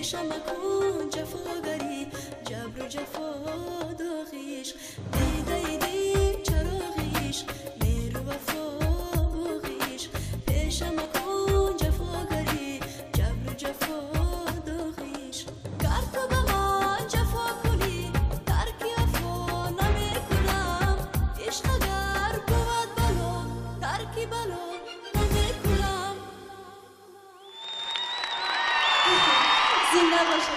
پیشم مکن جفاگری جبر و جفا داغیش دیدی چراغیش مهر و وفا باغیش پیشم مکن جفاگری جبر و جفا داغیش گر تو به من جفا کنی ترک وفا نمیکنم عشق اگر بود بلا ترکی بلا نمیکنم زنده باشه